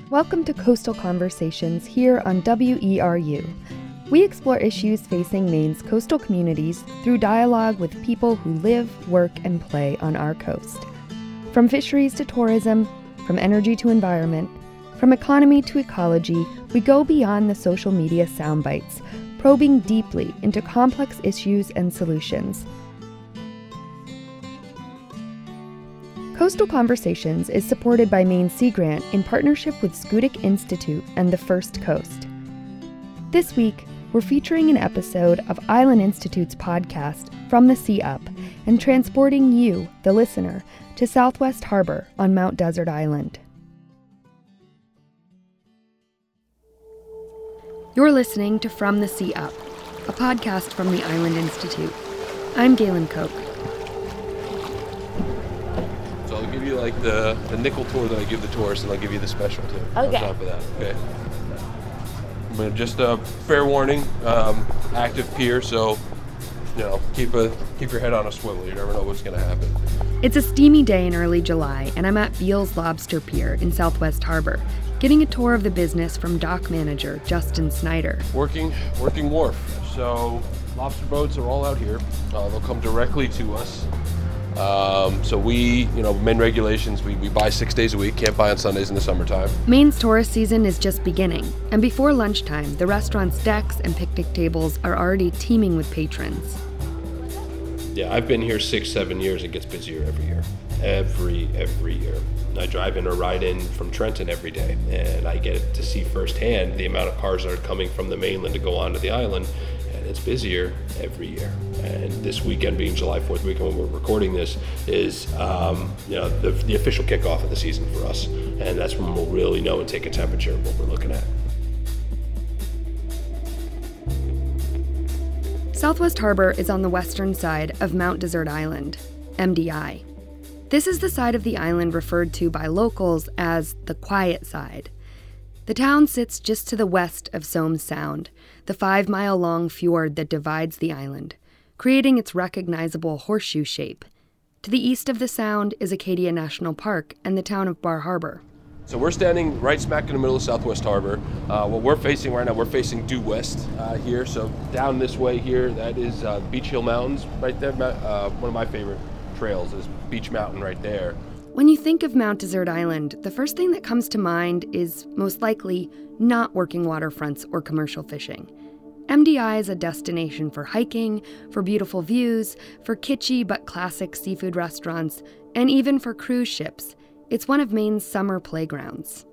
Welcome to Coastal Conversations here on WERU. We explore issues facing Maine's coastal communities through dialogue with people who live, work, and play on our coast. From fisheries to tourism, from energy to environment, from economy to ecology, we go beyond the social media soundbites, probing deeply into complex issues and solutions. Coastal Conversations is supported by Maine Sea Grant in partnership with Schoodic Institute and the First Coast. This week, we're featuring an episode of Island Institute's podcast, From the Sea Up, and transporting you, the listener, to Southwest Harbor on Mount Desert Island. You're listening to From the Sea Up, a podcast from the Island Institute. I'm Galen Koch. So I'll give you like the nickel tour that I give the tourists, and I'll give you the special too. Okay. On top of that, okay? But just a fair warning, active pier, so keep your head on a swivel. You never know what's going to happen. It's a steamy day in early July, and I'm at Beals Lobster Pier in Southwest Harbor, getting a tour of the business from dock manager Justin Snyder. Working wharf. So lobster boats are all out here. They'll come directly to us. So we, Maine regulations, we buy 6 days a week, can't buy on Sundays in the summertime. Maine's tourist season is just beginning, and before lunchtime, the restaurant's decks and picnic tables are already teeming with patrons. Yeah, I've been here 6-7 years. It gets busier every year. Every year. I drive in or ride in from Trenton every day, and I get to see firsthand the amount of cars that are coming from the mainland to go onto the island, and it's busier every year. And this weekend, being July 4th weekend when we're recording this, is the official kickoff of the season for us, and that's when we'll really know and take a temperature of what we're looking at. Southwest Harbor is on the western side of Mount Desert Island, MDI. This is the side of the island referred to by locals as the quiet side. The town sits just to the west of Somes Sound, the 5-mile-long fjord that divides the island, creating its recognizable horseshoe shape. To the east of the sound is Acadia National Park and the town of Bar Harbor. So we're standing right smack in the middle of Southwest Harbor. What we're facing right now, we're facing due west here. So down this way here, that is Beach Hill Mountains right there. One of my favorite trails is Beach Mountain right there. When you think of Mount Desert Island, the first thing that comes to mind is most likely not working waterfronts or commercial fishing. MDI is a destination for hiking, for beautiful views, for kitschy but classic seafood restaurants, and even for cruise ships. It's one of Maine's summer playgrounds.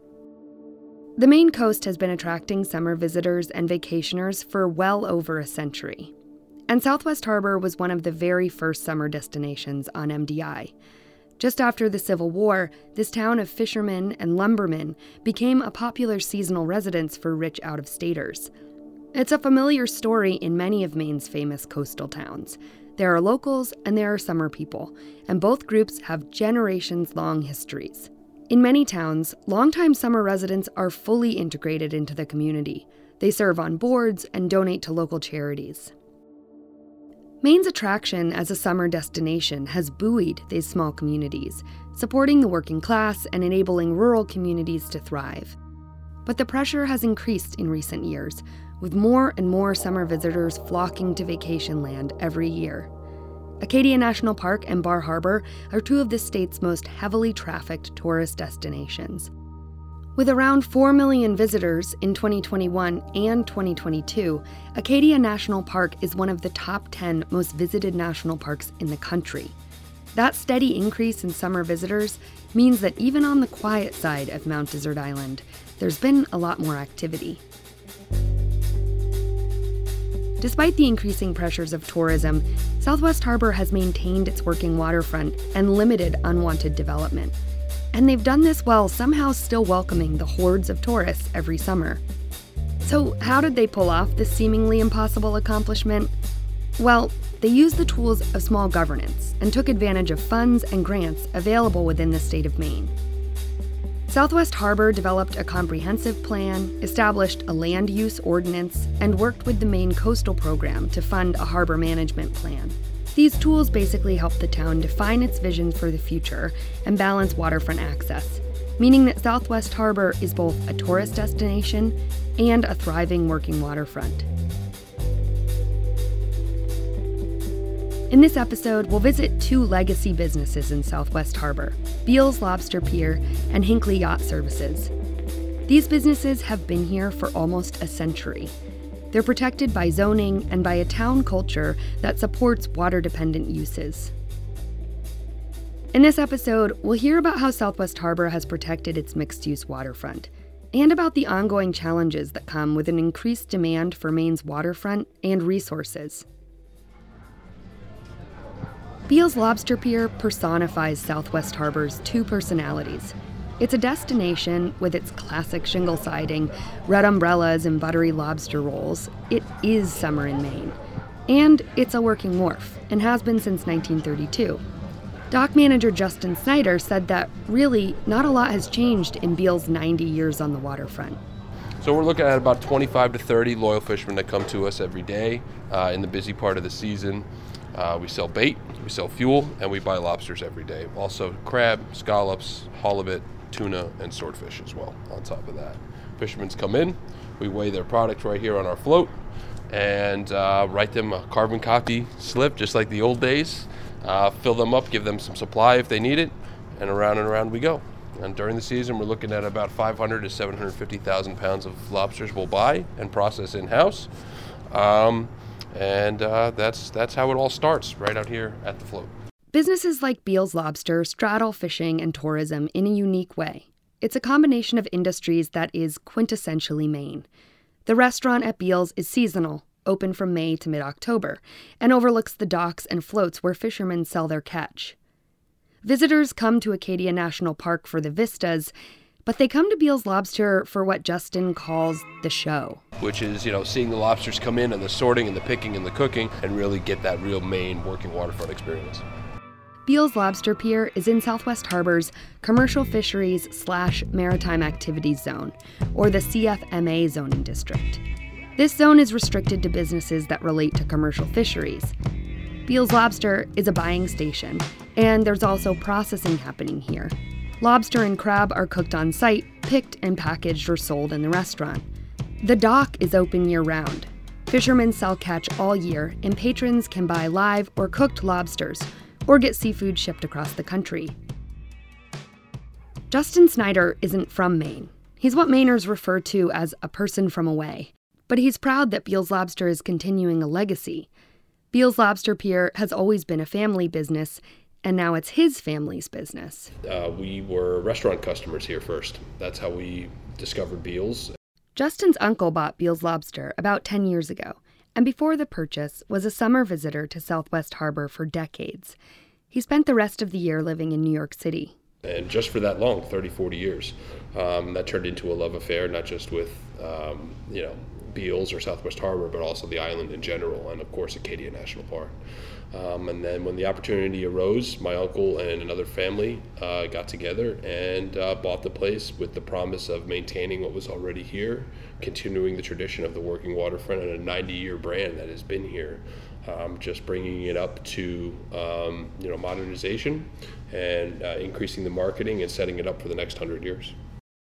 The Maine coast has been attracting summer visitors and vacationers for well over a century. And Southwest Harbor was one of the very first summer destinations on MDI. Just after the Civil War, this town of fishermen and lumbermen became a popular seasonal residence for rich out-of-staters. It's a familiar story in many of Maine's famous coastal towns. There are locals and there are summer people, and both groups have generations-long histories. In many towns, longtime summer residents are fully integrated into the community. They serve on boards and donate to local charities. Maine's attraction as a summer destination has buoyed these small communities, supporting the working class and enabling rural communities to thrive. But the pressure has increased in recent years, with more and more summer visitors flocking to vacation land every year. Acadia National Park and Bar Harbor are two of the state's most heavily trafficked tourist destinations. With around 4 million visitors in 2021 and 2022, Acadia National Park is one of the top 10 most visited national parks in the country. That steady increase in summer visitors means that even on the quiet side of Mount Desert Island, there's been a lot more activity. Despite the increasing pressures of tourism, Southwest Harbor has maintained its working waterfront and limited unwanted development. And they've done this while somehow still welcoming the hordes of tourists every summer. So how did they pull off this seemingly impossible accomplishment? Well, they used the tools of small governance and took advantage of funds and grants available within the state of Maine. Southwest Harbor developed a comprehensive plan, established a land use ordinance, and worked with the Maine Coastal Program to fund a harbor management plan. These tools basically help the town define its vision for the future and balance waterfront access. meaning that Southwest Harbor is both a tourist destination and a thriving working waterfront. In this episode, we'll visit two legacy businesses in Southwest Harbor, Beals Lobster Pier and Hinckley Yacht Services. These businesses have been here for almost a century. They're protected by zoning and by a town culture that supports water-dependent uses. In this episode, we'll hear about how Southwest Harbor has protected its mixed-use waterfront, and about the ongoing challenges that come with an increased demand for Maine's waterfront and resources. Beals Lobster Pier personifies Southwest Harbor's two personalities. It's a destination with its classic shingle siding, red umbrellas, and buttery lobster rolls. It is summer in Maine. And it's a working wharf, and has been since 1932. Dock manager Justin Snyder said that really not a lot has changed in Beals' 90 years on the waterfront. So we're looking at about 25 to 30 loyal fishermen that come to us every day in the busy part of the season. We sell bait, we sell fuel, and we buy lobsters every day. Also crab, scallops, halibut, tuna, and swordfish as well on top of that. Fishermen come in, we weigh their product right here on our float, and write them a carbon copy slip just like the old days. Fill them up, give them some supply if they need it, and around we go. And during the season, we're looking at about 500 to 750,000 pounds of lobsters we'll buy and process in-house. That's how it all starts, right out here at the float. Businesses like Beals Lobster straddle fishing and tourism in a unique way. It's a combination of industries that is quintessentially Maine. The restaurant at Beals is seasonal, open from May to mid-October, and overlooks the docks and floats where fishermen sell their catch. Visitors come to Acadia National Park for the vistas, but they come to Beals Lobster for what Justin calls the show. Which is, seeing the lobsters come in and the sorting and the picking and the cooking and really get that real Maine working waterfront experience. Beals Lobster Pier is in Southwest Harbor's Commercial Fisheries / Maritime Activities Zone, or the CFMA zoning district. This zone is restricted to businesses that relate to commercial fisheries. Beals Lobster is a buying station, and there's also processing happening here. Lobster and crab are cooked on site, picked and packaged or sold in the restaurant. The dock is open year-round. Fishermen sell catch all year, and patrons can buy live or cooked lobsters, or get seafood shipped across the country. Justin Snyder isn't from Maine. He's what Mainers refer to as a person from away. But he's proud that Beals Lobster is continuing a legacy. Beals Lobster Pier has always been a family business, and now it's his family's business. We were restaurant customers here first. That's how we discovered Beals. Justin's uncle bought Beals Lobster about 10 years ago, and before the purchase was a summer visitor to Southwest Harbor for decades. He spent the rest of the year living in New York City. And just for that long, 30, 40 years, that turned into a love affair, not just with, Beals or Southwest Harbor, but also the island in general, and of course Acadia National Park. And then when the opportunity arose, my uncle and another family got together and bought the place with the promise of maintaining what was already here, continuing the tradition of the working waterfront and a 90-year brand that has been here, just bringing it up to modernization and increasing the marketing and setting it up for the next 100 years.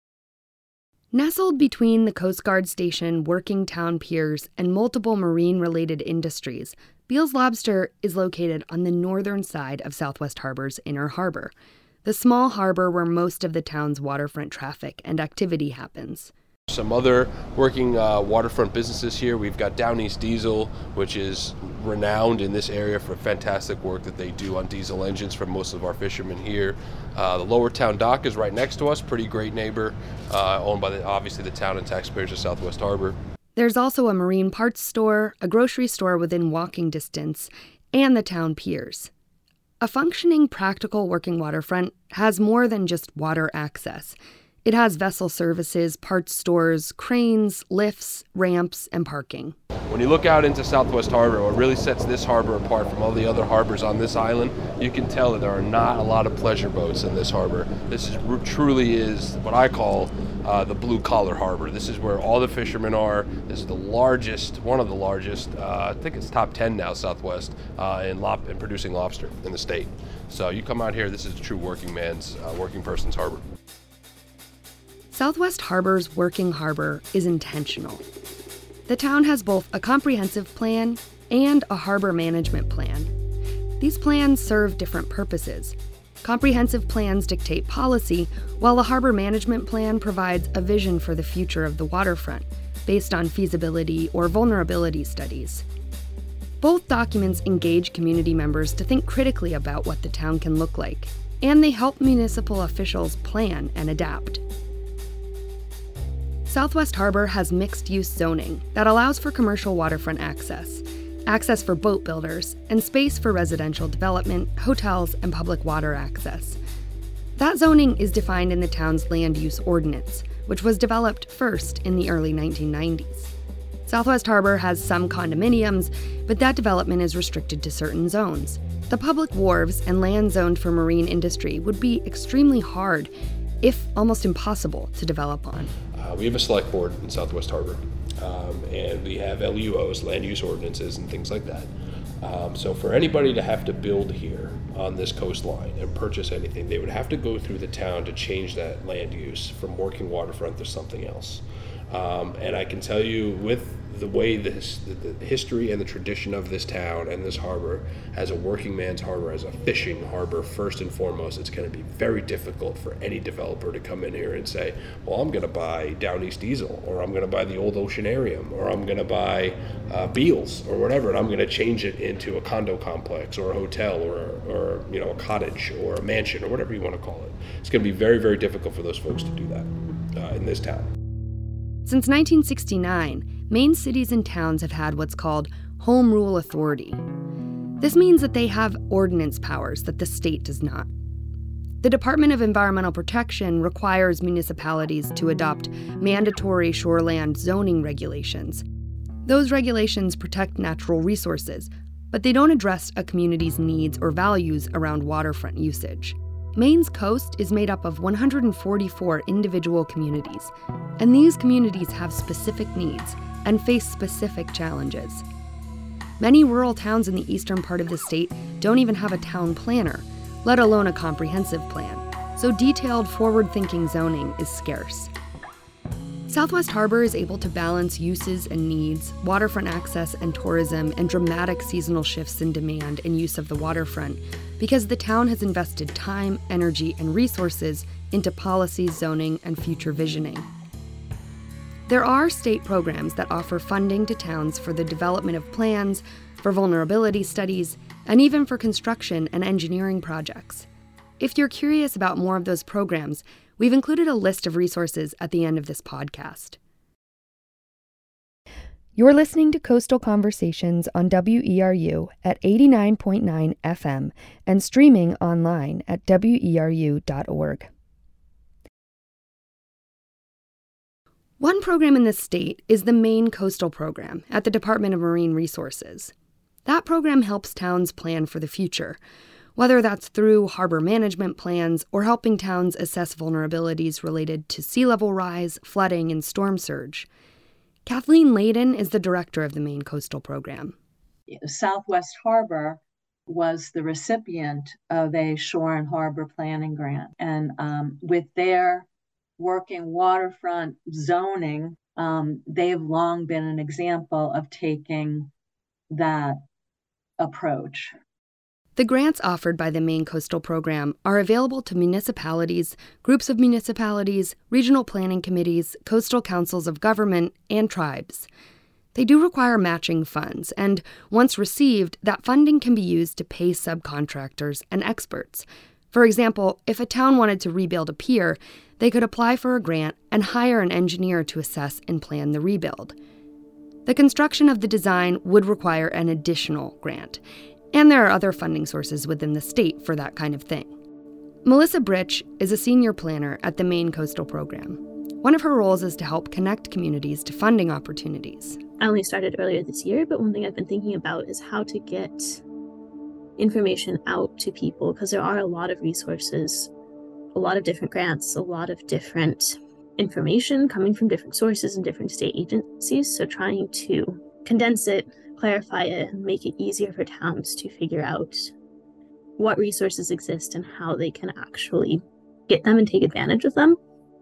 Nestled between the Coast Guard Station, working town piers, and multiple marine-related industries, Beals Lobster is located on the northern side of Southwest Harbor's inner harbor, the small harbor where most of the town's waterfront traffic and activity happens. Some other working waterfront businesses here. We've got Down East Diesel, which is renowned in this area for fantastic work that they do on diesel engines for most of our fishermen here. The Lower Town Dock is right next to us, pretty great neighbor, owned by obviously the town and taxpayers of Southwest Harbor. There's also a marine parts store, a grocery store within walking distance, and the town piers. A functioning, practical working waterfront has more than just water access. It has vessel services, parts stores, cranes, lifts, ramps, and parking. When you look out into Southwest Harbor, what really sets this harbor apart from all the other harbors on this island, you can tell that there are not a lot of pleasure boats in this harbor. This truly is what I call the blue-collar harbor. This is where all the fishermen are. This is the largest, one of the largest, I think it's top 10 now, Southwest, in producing lobster in the state. So you come out here, this is a true working person's harbor. Southwest Harbor's working harbor is intentional. The town has both a comprehensive plan and a harbor management plan. These plans serve different purposes. Comprehensive plans dictate policy, while the harbor management plan provides a vision for the future of the waterfront, based on feasibility or vulnerability studies. Both documents engage community members to think critically about what the town can look like, and they help municipal officials plan and adapt. Southwest Harbor has mixed-use zoning that allows for commercial waterfront access for boat builders, and space for residential development, hotels, and public water access. That zoning is defined in the town's land use ordinance, which was developed first in the early 1990s. Southwest Harbor has some condominiums, but that development is restricted to certain zones. The public wharves and land zoned for marine industry would be extremely hard, if almost impossible, to develop on. We have a select board in Southwest Harbor, and we have LUOs, land use ordinances, and things like that. So for anybody to have to build here on this coastline and purchase anything, they would have to go through the town to change that land use from working waterfront to something else. And I can tell you, with the way the history and the tradition of this town and this harbor, as a working man's harbor, as a fishing harbor, first and foremost, it's going to be very difficult for any developer to come in here and say, well, I'm going to buy Down East Diesel, or I'm going to buy the old Oceanarium, or I'm going to buy Beals, or whatever, and I'm going to change it into a condo complex, or a hotel, or a cottage, or a mansion, or whatever you want to call it. It's going to be very, very difficult for those folks to do that in this town. Since 1969, Maine cities and towns have had what's called Home Rule Authority. This means that they have ordinance powers that the state does not. The Department of Environmental Protection requires municipalities to adopt mandatory shoreland zoning regulations. Those regulations protect natural resources, but they don't address a community's needs or values around waterfront usage. Maine's coast is made up of 144 individual communities, and these communities have specific needs and face specific challenges. Many rural towns in the eastern part of the state don't even have a town planner, let alone a comprehensive plan, so detailed, forward-thinking zoning is scarce. Southwest Harbor is able to balance uses and needs, waterfront access and tourism, and dramatic seasonal shifts in demand and use of the waterfront because the town has invested time, energy, and resources into policy, zoning, and future visioning. There are state programs that offer funding to towns for the development of plans, for vulnerability studies, and even for construction and engineering projects. If you're curious about more of those programs, we've included a list of resources at the end of this podcast. You're listening to Coastal Conversations on WERU at 89.9 FM and streaming online at weru.org. One program in the state is the Maine Coastal Program at the Department of Marine Resources. That program helps towns plan for the future, whether that's through harbor management plans or helping towns assess vulnerabilities related to sea level rise, flooding, and storm surge. Kathleen Layden is the director of the Maine Coastal Program. Southwest Harbor was the recipient of a shore and harbor planning grant. And with their working waterfront zoning, they've long been an example of taking that approach. The grants offered by the Maine Coastal Program are available to municipalities, groups of municipalities, regional planning committees, coastal councils of government, and tribes. They do require matching funds, and once received, that funding can be used to pay subcontractors and experts. For example, if a town wanted to rebuild a pier, they could apply for a grant and hire an engineer to assess and plan the rebuild. The construction of the design would require an additional grant, and there are other funding sources within the state for that kind of thing. Melissa Britch is a senior planner at the Maine Coastal Program. One of her roles is to help connect communities to funding opportunities. I only started earlier this year, but one thing I've been thinking about is how to get information out to people, because there are a lot of resources, a lot of different grants, a lot of different information coming from different sources and different state agencies. So trying to condense it, clarify it, and make it easier for towns to figure out what resources exist and how they can actually get them and take advantage of them.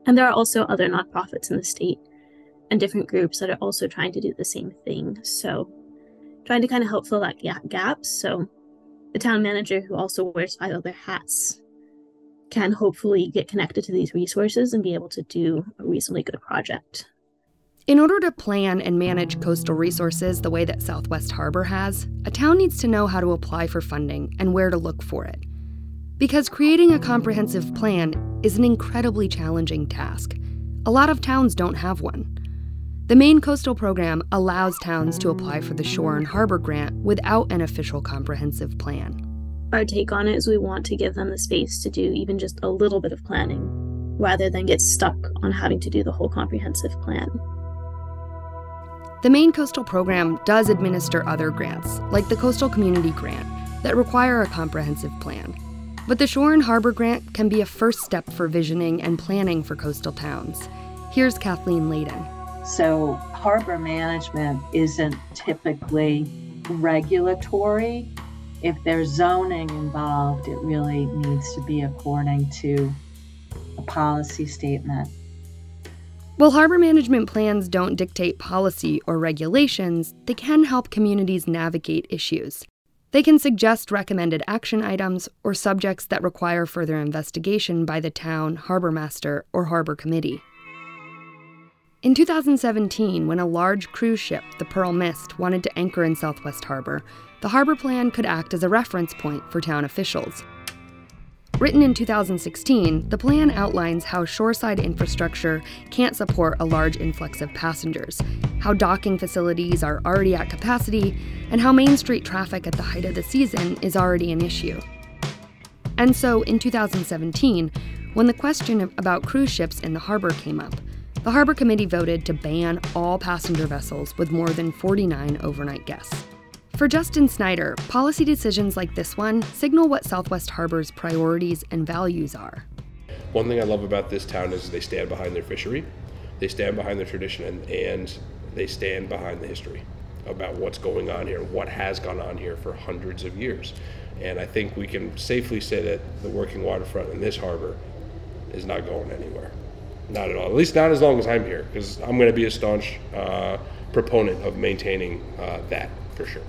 And there are also other nonprofits in the state and different groups that are also trying to do the same thing. So trying to kind of help fill that gap. So the town manager, who also wears 5 other hats, can hopefully get connected to these resources and be able to do a reasonably good project. In order to plan and manage coastal resources the way that Southwest Harbor has, a town needs to know how to apply for funding and where to look for it. Because creating a comprehensive plan is an incredibly challenging task. A lot of towns don't have one. The Maine Coastal Program allows towns to apply for the Shore and Harbor Grant without an official comprehensive plan. Our take on it is we want to give them the space to do even just a little bit of planning, rather than get stuck on having to do the whole comprehensive plan. The Maine Coastal Program does administer other grants, like the Coastal Community Grant, that require a comprehensive plan. But the Shore and Harbor Grant can be a first step for visioning and planning for coastal towns. Here's Kathleen Layden. So harbor management isn't typically regulatory. If there's zoning involved, it really needs to be according to a policy statement. While harbor management plans don't dictate policy or regulations, they can help communities navigate issues. They can suggest recommended action items or subjects that require further investigation by the town, harbor master, or harbor committee. In 2017, when a large cruise ship, the Pearl Mist, wanted to anchor in Southwest Harbor, the harbor plan could act as a reference point for town officials. Written in 2016, the plan outlines how shoreside infrastructure can't support a large influx of passengers, how docking facilities are already at capacity, and how Main Street traffic at the height of the season is already an issue. And so, in 2017, when the question about cruise ships in the harbor came up, the Harbor Committee voted to ban all passenger vessels with more than 49 overnight guests. For Justin Snyder, policy decisions like this one signal what Southwest Harbor's priorities and values are. One thing I love about this town is they stand behind their fishery, they stand behind their tradition, and they stand behind the history about what's going on here, what has gone on here for hundreds of years. And I think we can safely say that the working waterfront in this harbor is not going anywhere. Not at all, at least not as long as I'm here, because I'm going to be a staunch proponent of maintaining that for sure.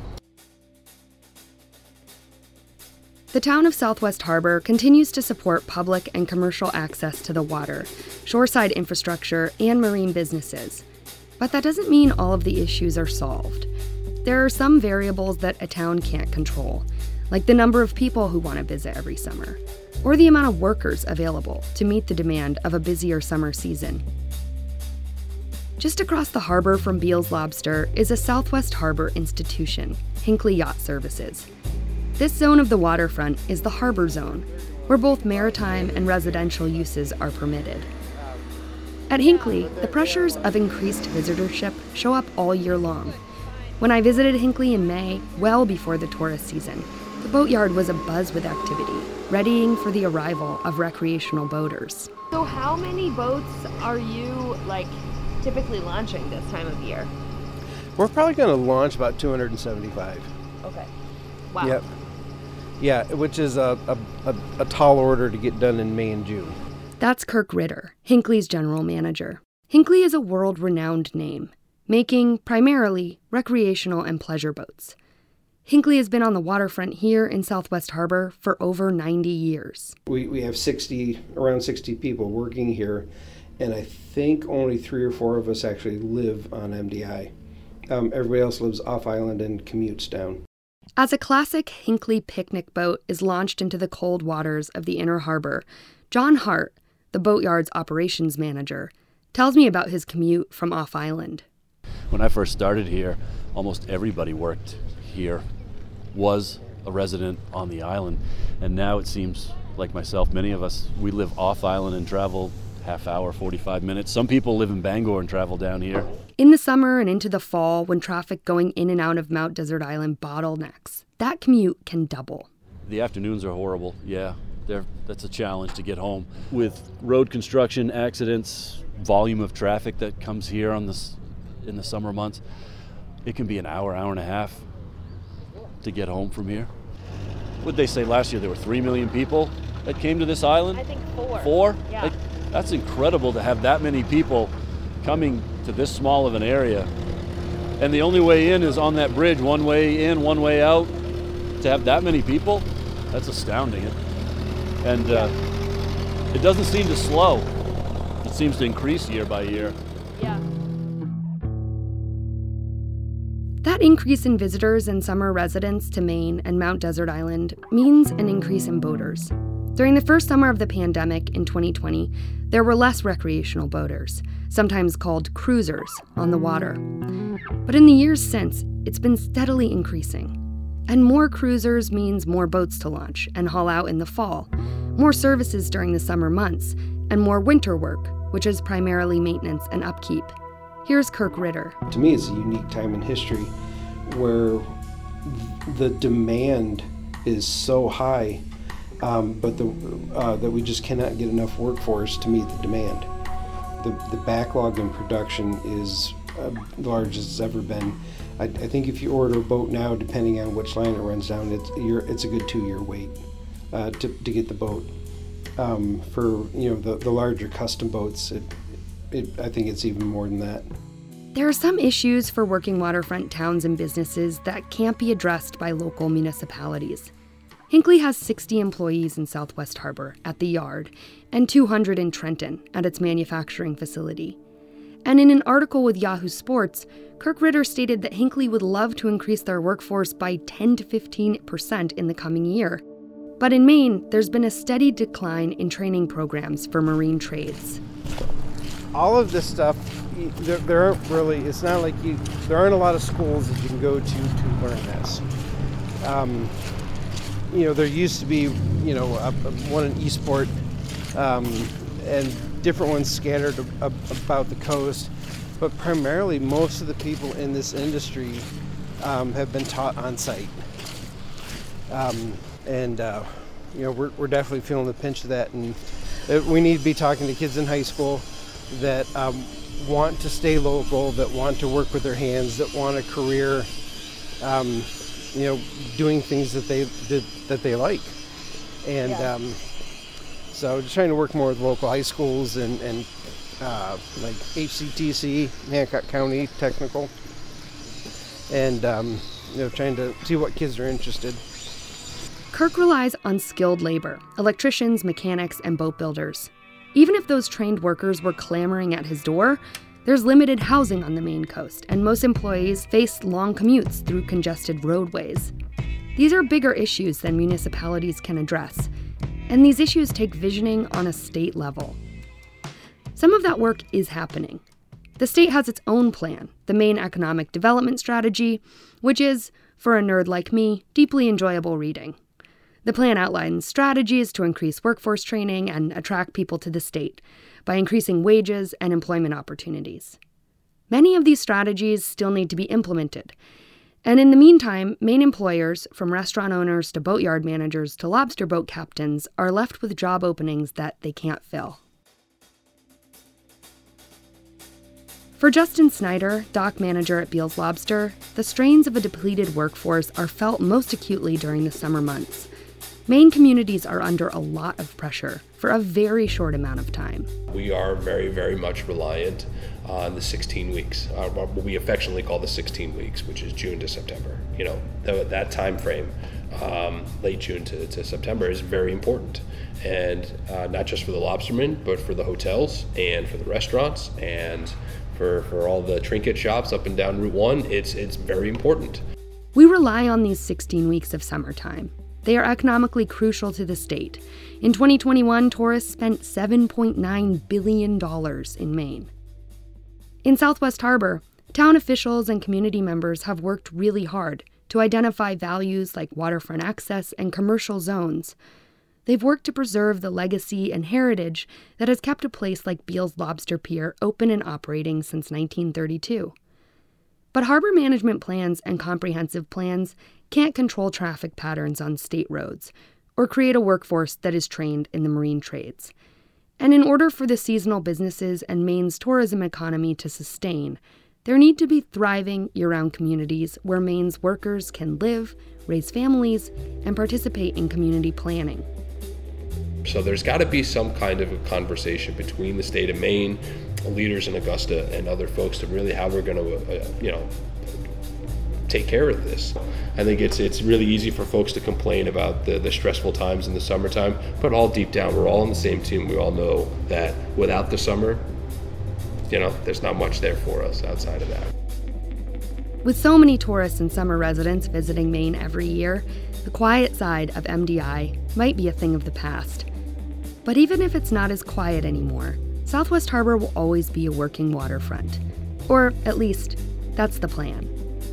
The town of Southwest Harbor continues to support public and commercial access to the water, shoreside infrastructure, and marine businesses. But that doesn't mean all of the issues are solved. There are some variables that a town can't control, like the number of people who want to visit every summer, or the amount of workers available to meet the demand of a busier summer season. Just across the harbor from Beals Lobster is a Southwest Harbor institution, Hinckley Yacht Services. This zone of the waterfront is the harbor zone, where both maritime and residential uses are permitted. At Hinckley, the pressures of increased visitorship show up all year long. When I visited Hinckley in May, well before the tourist season, the boatyard was abuzz with activity, readying for the arrival of recreational boaters. So how many boats are you, typically launching this time of year? We're probably going to launch about 275. Okay. Wow. Yep. Yeah, which is a tall order to get done in May and June. That's Kirk Ritter, Hinckley's general manager. Hinckley is a world-renowned name, making, primarily, recreational and pleasure boats. Hinckley has been on the waterfront here in Southwest Harbor for over 90 years. We have around 60 people working here, and I think only 3 or 4 of us actually live on MDI. Everybody else lives off-island and commutes down. As a classic Hinckley picnic boat is launched into the cold waters of the inner harbor, John Hart, the boatyard's operations manager, tells me about his commute from off-island. When I first started here, almost everybody worked here, was a resident on the island, and now it seems like myself, many of us, we live off-island and travel half hour, 45 minutes. Some people live in Bangor and travel down here. In the summer and into the fall, when traffic going in and out of Mount Desert Island bottlenecks, that commute can double. The afternoons are horrible, yeah. That's a challenge to get home. With road construction, accidents, volume of traffic that comes here in the summer months, it can be an hour and a half to get home from here. What'd they say last year? There were 3 million people that came to this island? I think 4. 4? Yeah. That's incredible to have that many people coming to this small of an area. And the only way in is on that bridge, one way in, one way out. To have that many people, that's astounding. And it doesn't seem to slow. It seems to increase year by year. Yeah. That increase in visitors and summer residents to Maine and Mount Desert Island means an increase in boaters. During the first summer of the pandemic in 2020, there were less recreational boaters, sometimes called cruisers, on the water. But in the years since, it's been steadily increasing. And more cruisers means more boats to launch and haul out in the fall, more services during the summer months, and more winter work, which is primarily maintenance and upkeep. Here's Kirk Ritter. To me, it's a unique time in history where the demand is so high, but that we just cannot get enough workforce to meet the demand. The backlog in production is the largest it's ever been. I think if you order a boat now, depending on which line it runs down, it's a good 2-year wait to get the boat. For the larger custom boats, I think it's even more than that. There are some issues for working waterfront towns and businesses that can't be addressed by local municipalities. Hinckley has 60 employees in Southwest Harbor at the yard and 200 in Trenton at its manufacturing facility. And in an article with Yahoo Sports, Kirk Ritter stated that Hinckley would love to increase their workforce by 10 to 15% in the coming year. But in Maine, there's been a steady decline in training programs for marine trades. All of this stuff, there aren't really, it's not like there aren't a lot of schools that you can go to learn this. There used to be, one in Eastport, and different ones scattered about the coast, but primarily most of the people in this industry have been taught on site. We're definitely feeling the pinch of that, and we need to be talking to kids in high school that want to stay local, that want to work with their hands, that want a career, doing things that they like, and so just trying to work more with local high schools and like HCTC, Hancock County Technical, and trying to see what kids are interested. Kirk relies on skilled labor, electricians, mechanics, and boat builders. Even if those trained workers were clamoring at his door, there's limited housing on the Maine coast, and most employees face long commutes through congested roadways. These are bigger issues than municipalities can address, and these issues take visioning on a state level. Some of that work is happening. The state has its own plan, the Maine Economic Development Strategy, which is, for a nerd like me, deeply enjoyable reading. The plan outlines strategies to increase workforce training and attract people to the state by increasing wages and employment opportunities. Many of these strategies still need to be implemented. And in the meantime, Maine employers, from restaurant owners to boatyard managers to lobster boat captains, are left with job openings that they can't fill. For Justin Snyder, dock manager at Beals Lobster, the strains of a depleted workforce are felt most acutely during the summer months. Maine communities are under a lot of pressure for a very short amount of time. We are very, very much reliant on the 16 weeks, what we affectionately call the 16 weeks, which is June to September. That time frame, late June to September, is very important. And not just for the lobstermen, but for the hotels and for the restaurants and for all the trinket shops up and down Route 1, it's very important. We rely on these 16 weeks of summertime. They are economically crucial to the state. In 2021, tourists spent $7.9 billion in Maine. In Southwest Harbor, town officials and community members have worked really hard to identify values like waterfront access and commercial zones. They've worked to preserve the legacy and heritage that has kept a place like Beals Lobster Pier open and operating since 1932. But harbor management plans and comprehensive plans can't control traffic patterns on state roads or create a workforce that is trained in the marine trades. And in order for the seasonal businesses and Maine's tourism economy to sustain, there need to be thriving year-round communities where Maine's workers can live, raise families, and participate in community planning. So there's got to be some kind of a conversation between the state of Maine, leaders in Augusta, and other folks to really how we're going to, take care of this. I think it's really easy for folks to complain about the stressful times in the summertime, but all deep down, we're all on the same team. We all know that without the summer, there's not much there for us outside of that. With so many tourists and summer residents visiting Maine every year, the quiet side of MDI might be a thing of the past. But even if it's not as quiet anymore, Southwest Harbor will always be a working waterfront. Or at least, that's the plan.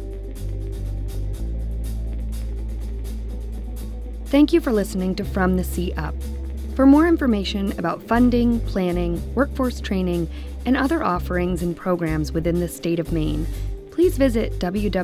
Thank you for listening to From the Sea Up. For more information about funding, planning, workforce training, and other offerings and programs within the state of Maine, please visit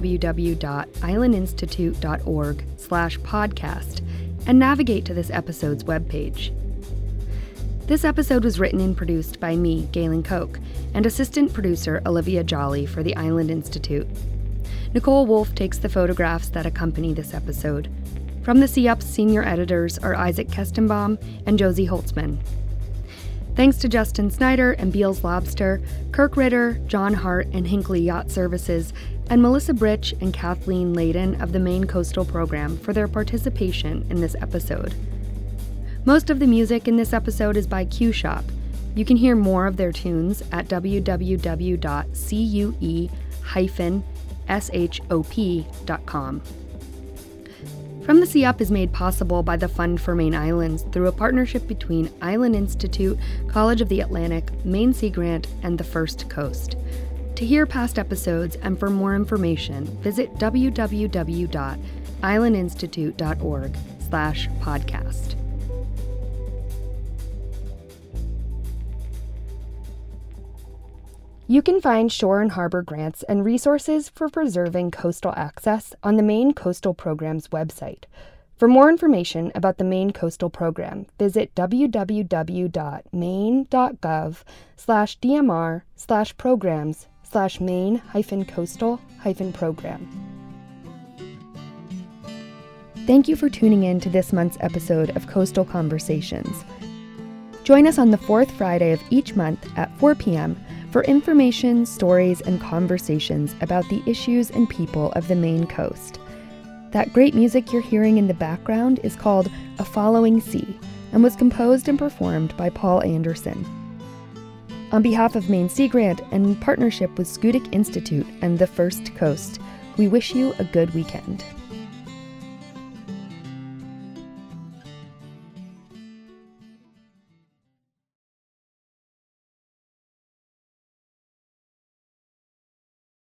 www.islandinstitute.org/podcast and navigate to this episode's webpage. This episode was written and produced by me, Galen Koch, and assistant producer Olivia Jolly for the Island Institute. Nicole Wolf takes the photographs that accompany this episode. From the Sea Up's senior editors are Isaac Kestenbaum and Josie Holtzman. Thanks to Justin Snyder and Beals Lobster, Kirk Ritter, John Hart and Hinckley Yacht Services, and Melissa Britch and Kathleen Layden of the Maine Coastal Program for their participation in this episode. Most of the music in this episode is by Q Shop. You can hear more of their tunes at www.cue-shop.com. From the Sea Up is made possible by the Fund for Maine Islands through a partnership between Island Institute, College of the Atlantic, Maine Sea Grant, and the First Coast. To hear past episodes and for more information, visit www.islandinstitute.org/podcast. You can find shore and harbor grants and resources for preserving coastal access on the Maine Coastal Program's website. For more information about the Maine Coastal Program, visit www.maine.gov/DMR/programs/Maine-coastal-program. Thank you for tuning in to this month's episode of Coastal Conversations. Join us on the fourth Friday of each month at 4 p.m. for information, stories, and conversations about the issues and people of the Maine coast. That great music you're hearing in the background is called A Following Sea and was composed and performed by Paul Anderson. On behalf of Maine Sea Grant and in partnership with Schoodic Institute and the First Coast, we wish you a good weekend.